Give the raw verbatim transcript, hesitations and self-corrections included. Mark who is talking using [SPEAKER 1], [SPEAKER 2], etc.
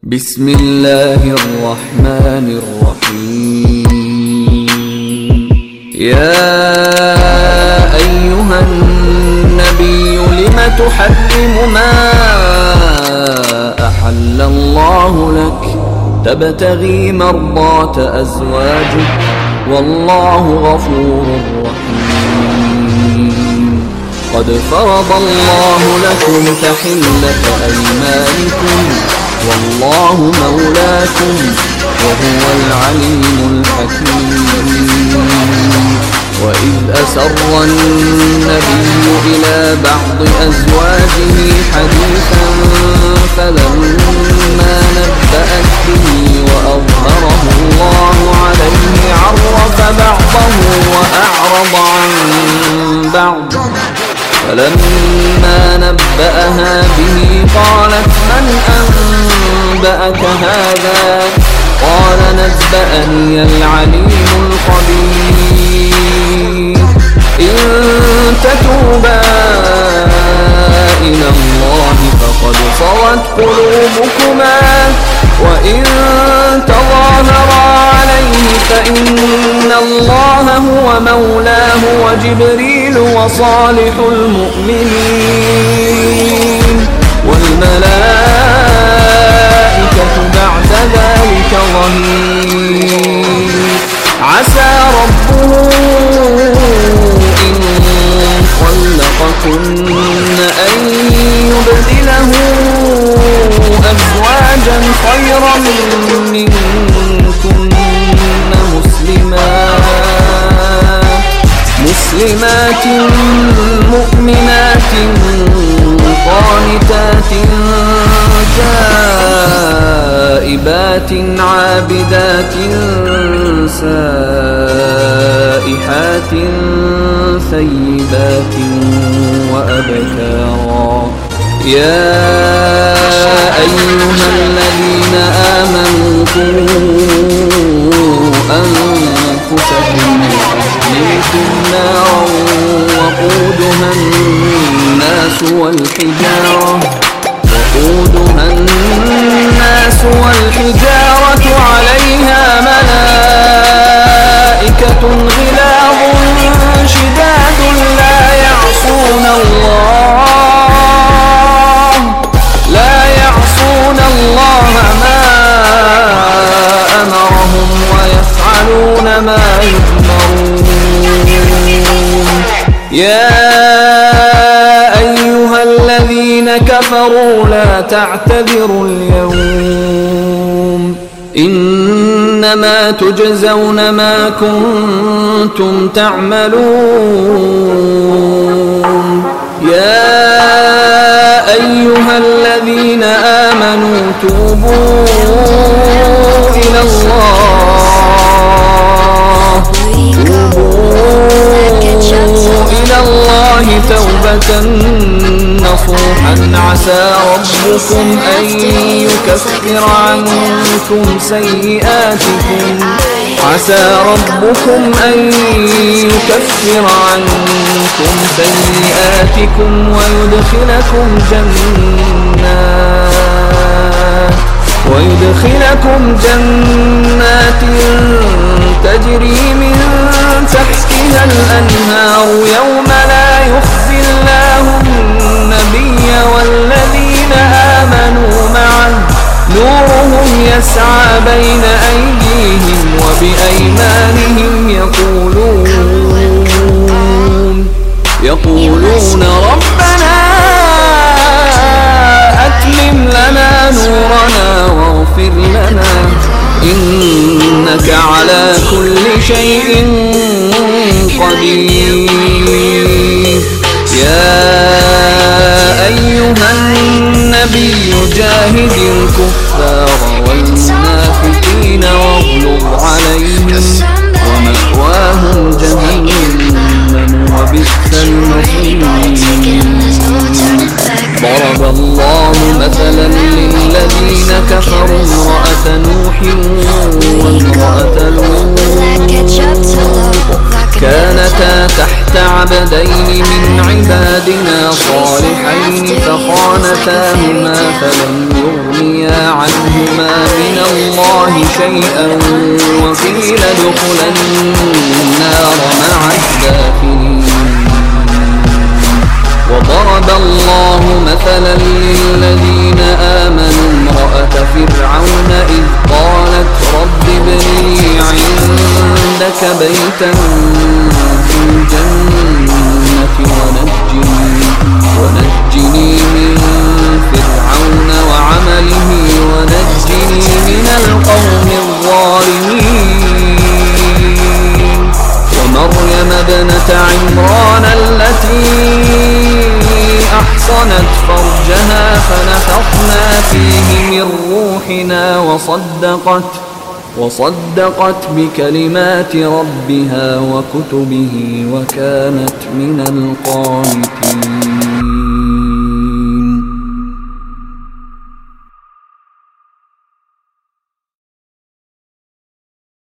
[SPEAKER 1] بسم الله الرحمن الرحيم. يا أيها النبي لم تحرم ما أحل الله لك تبتغي مرضات أزواجك والله غفور رحيم. قد فرض الله لكم تحلة أيمانكم والله مولاكم وهو العليم الحكيم. وإذ أسر النبي إلى بعض أزواجه حديثا فلما نبأت به وأظهره الله عليه عرف بعضه وأعرض عن بعض. فلما نبأها به قالت من أنبأك هذا؟ قال نبأني العليم الخبير. إن تتوبا إلى الله فقد صغت قلوبكما وإن تظاهرا عليه فإن الله هو مولاه وجبريل وصالح المؤمنين والملائكة بعد ذلك ظهير. عسى ربه إن طلقكن أن يبدله أزواجا خيرا منكن مسلمات مسلمات مؤمنات قانتات تائبات عابدات سائحات ثيبات وأبكارا. يا أيها الذين آمنوا قوا أنفسكم وأهليكم نارا وقودها الناس والحجارة وقودها الناس والحجارة عليها ملائكة غلاظ شداد لا يعصون الله لا يعصون الله ما أمرهم ويفعلون ما يؤمرون. يا أيها الذين كفروا لا تعتذروا اليوم إنما تجزون ما كنتم تعملون. يا أيها الذين آمنوا توبوا إلى الله توبوا إلى الله توبة نصوحا عسى ربكم أن يكفر عنكم سيئاتكم عسى ربكم أن يكفر عنكم سيئاتكم ويدخلكم جنات ويدخلكم جنات تجري من تحتها الأنهار يوم لا يخزي الله النبي والذين آمنوا معه نورهم يسعى بين أيديهم وبأيمانهم يقولون يقولون ربنا أتمم لنا نورنا واغفر لنا إنك على كل شيء قدير. يا أيها النبي جاهد الكفار والمنافقين واغلظ عليهم ومأواهم جهنم وبئس المصير. ضرب الله مثلا للذين كفروا امرأة نوح وامرأة لوط كانتا تحت عبدين من عبادنا صالحين فخانتاهما فلم يغنيا عنهما عنهما من الله شيئا وقيل ادخلا النار مع الداخلين. وضرب الله مثلا للذين آمنوا امرأة فرعون إذ قالت رب ابن لي عندك بيتا في الجنة ونجني, ونجني من فرعون وعمله ونجني من القوم الظالمين. ومريم ابنة عمران التي أحصنت فرجها فنفخنا فيه من روحنا وصدقت, وصدقت بكلمات ربها وكتبه وكانت من القانتين.